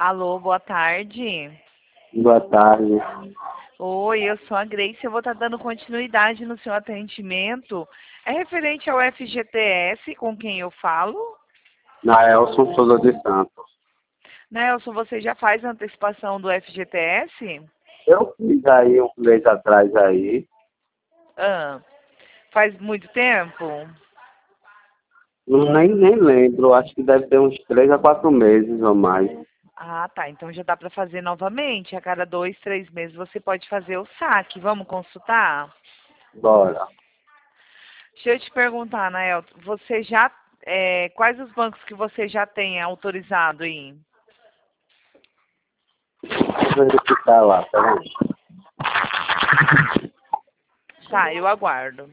Alô, boa tarde. Boa tarde. Oi, eu sou a Grace, eu vou estar dando continuidade no seu atendimento. É referente ao FGTS, com quem eu falo? Naelson Souza de Santos. Nelson, você já faz a antecipação do FGTS? Eu fiz aí um mês atrás aí. Ah, faz muito tempo? Nem lembro, acho que deve ter uns 3 a 4 meses ou mais. Ah, tá. Então já dá para fazer novamente. A cada 2, 3 meses você pode fazer o saque. Vamos consultar? Bora. Deixa eu te perguntar, Nael, você já, quais os bancos que você já tem autorizado aí? Vou verificar lá, peraí. Tá, eu aguardo.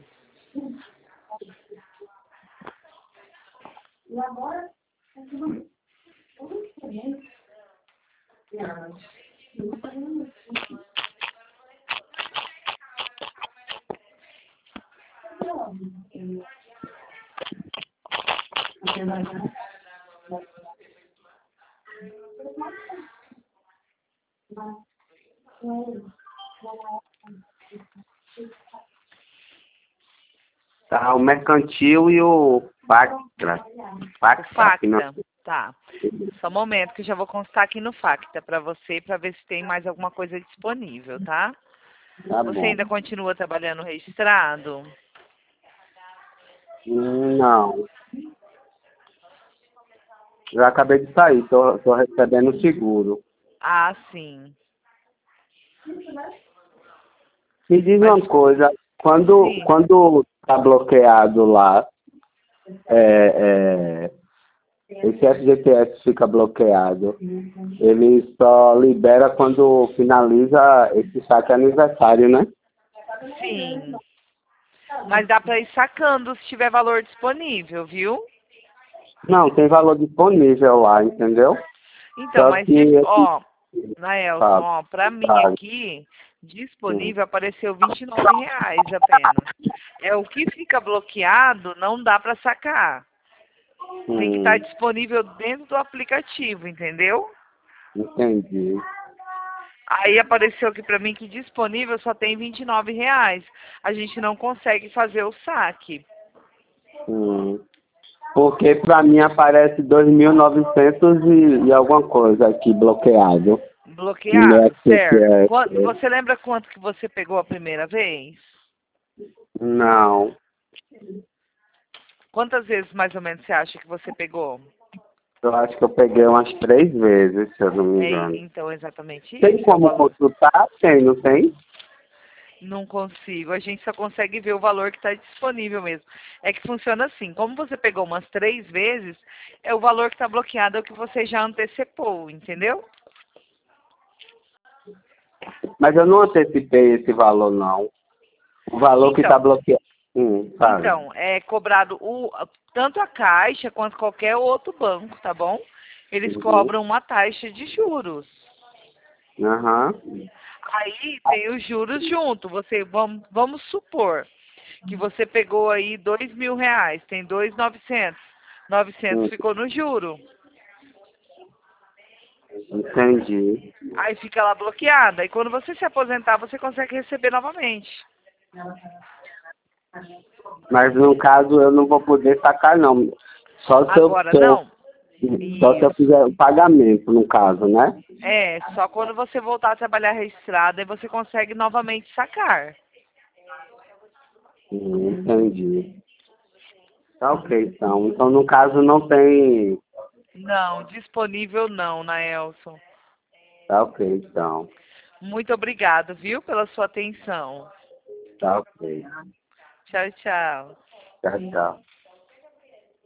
Tá, o Mercantil e o Factra. Facta, tá. Só um momento que eu já vou constar aqui no Facta para você, para ver se tem mais alguma coisa disponível, tá? Tá Você bom. ainda continua trabalhando registrado? Não. Já acabei de sair, tô recebendo o seguro. Ah, sim. Me diz Mas, uma coisa, quando, sim. quando tá bloqueado lá, esse FGTS fica bloqueado, ele só libera quando finaliza esse saque aniversário, né? Sim. Mas dá para ir sacando se tiver valor disponível, viu? Não, tem valor disponível lá, entendeu? Então, Só mas, que ó, Naelson, sabe, ó, pra mim sabe. aqui, disponível apareceu R$ 29 apenas. É o que fica bloqueado, não dá para sacar. Tem que estar Hum, disponível dentro do aplicativo, entendeu? entendi. Aí apareceu aqui pra mim que disponível só tem R$ 29. A gente não consegue fazer o saque. Hum. Porque pra mim aparece 2.900 e alguma coisa aqui bloqueado. No Bloqueado, certo. FGTS. Você lembra quanto que você pegou a primeira vez? Não. Quantas vezes mais ou menos você acha que você pegou? Eu acho que eu peguei umas 3 vezes, se eu não me engano. Então, exatamente Tem isso, é o como valor. consultar? Tem, não tem? Não consigo, a gente só consegue ver o valor que está disponível mesmo. É que funciona assim, como você pegou umas 3 vezes, é o valor que está bloqueado, é o que você já antecipou, entendeu? Mas eu não antecipei esse valor, não. O valor que está Então, bloqueado. Sabe? é cobrado tanto a Caixa quanto qualquer outro banco, tá bom? Eles Uhum. cobram uma taxa de juros. Aham. Aí tem os juros junto. Vamos supor que você pegou aí R$ 2.000, tem 2.900. 900 Hum, ficou no juro. Entendi. Aí fica lá bloqueada. E quando você se aposentar, você consegue receber novamente. Mas no caso eu não vou poder sacar, não. Só se eu, Agora se eu, não. só se eu Isso. fizer o pagamento, no caso, né? É, só quando você voltar a trabalhar registrado, aí você consegue novamente sacar. Entendi. Tá ok, então. Então, no caso, não tem. Não, disponível não, Naelson. Tá ok, então. Muito obrigado, viu, pela sua atenção. Tá ok. Tchau, tchau. Tchau, tchau.